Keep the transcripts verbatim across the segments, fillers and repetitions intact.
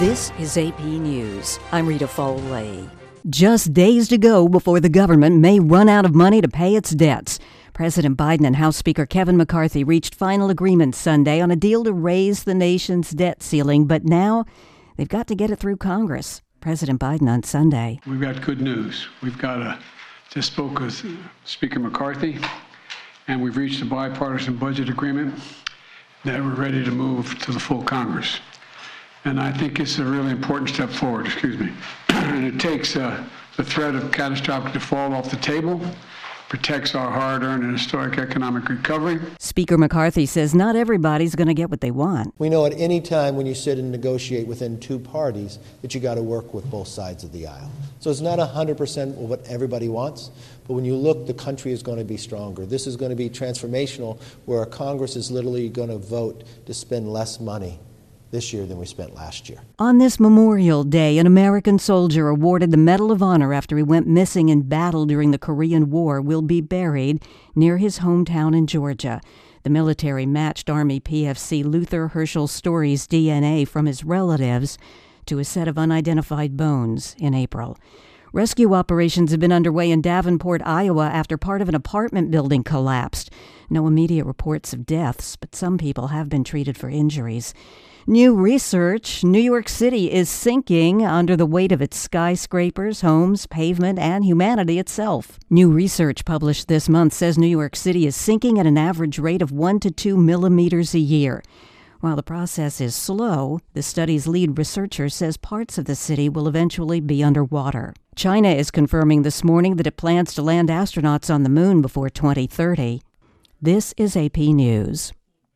This is A P News. I'm Rita Foley. Just days to go before the government may run out of money to pay its debts. President Biden and House Speaker Kevin McCarthy reached final agreement Sunday on a deal to raise the nation's debt ceiling, but now they've got to get it through Congress. President Biden on Sunday. We've got good news. We've got a, just spoke with Speaker McCarthy, and we've reached a bipartisan budget agreement that we're ready to move to the full Congress. And I think it's a really important step forward, excuse me. And it takes uh, the threat of catastrophic default off the table, protects our hard-earned and historic economic recovery. Speaker McCarthy says not everybody's going to get what they want. We know at any time when you sit and negotiate within two parties that you got to work with both sides of the aisle. So it's not one hundred percent what everybody wants, but when you look, the country is going to be stronger. This is going to be transformational, where Congress is literally going to vote to spend less money this year than we spent last year. On this Memorial Day, an American soldier awarded the Medal of Honor after he went missing in battle during the Korean War will be buried near his hometown in Georgia. The military matched Army P F C Luther Herschel Story's D N A from his relatives to a set of unidentified bones in April. Rescue operations have been underway in Davenport, Iowa, after part of an apartment building collapsed. No immediate reports of deaths, but some people have been treated for injuries. New research: New York City is sinking under the weight of its skyscrapers, homes, pavement, and humanity itself. New research published this month says New York City is sinking at an average rate of one to two millimeters a year. While the process is slow, the study's lead researcher says parts of the city will eventually be underwater. China is confirming this morning that it plans to land astronauts on the moon before twenty thirty. This is A P News.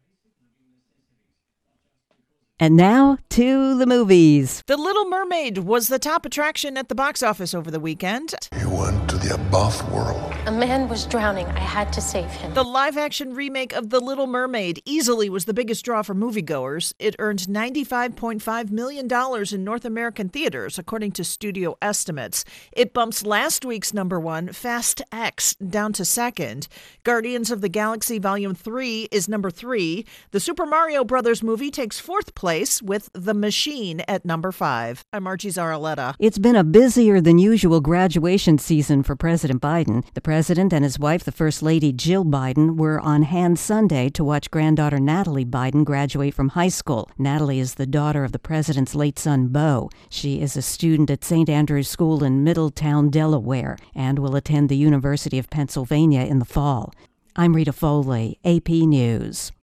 And now to the movies. The Little Mermaid was the top attraction at the box office over the weekend. You went to the above world. A man was drowning. I had to save him. The live-action remake of The Little Mermaid easily was the biggest draw for moviegoers. It earned ninety-five point five million dollars in North American theaters, according to studio estimates. It bumps last week's number one, Fast X, down to second. Guardians of the Galaxy Volume three is number three. The Super Mario Brothers movie takes fourth place. Place with The Machine at number five. I'm Archie Zaraletta. It's been a busier than usual graduation season for President Biden. The president and his wife, the First Lady Jill Biden, were on hand Sunday to watch granddaughter Natalie Biden graduate from high school. Natalie is the daughter of the president's late son, Beau. She is a student at Saint Andrew's School in Middletown, Delaware, and will attend the University of Pennsylvania in the fall. I'm Rita Foley, A P News.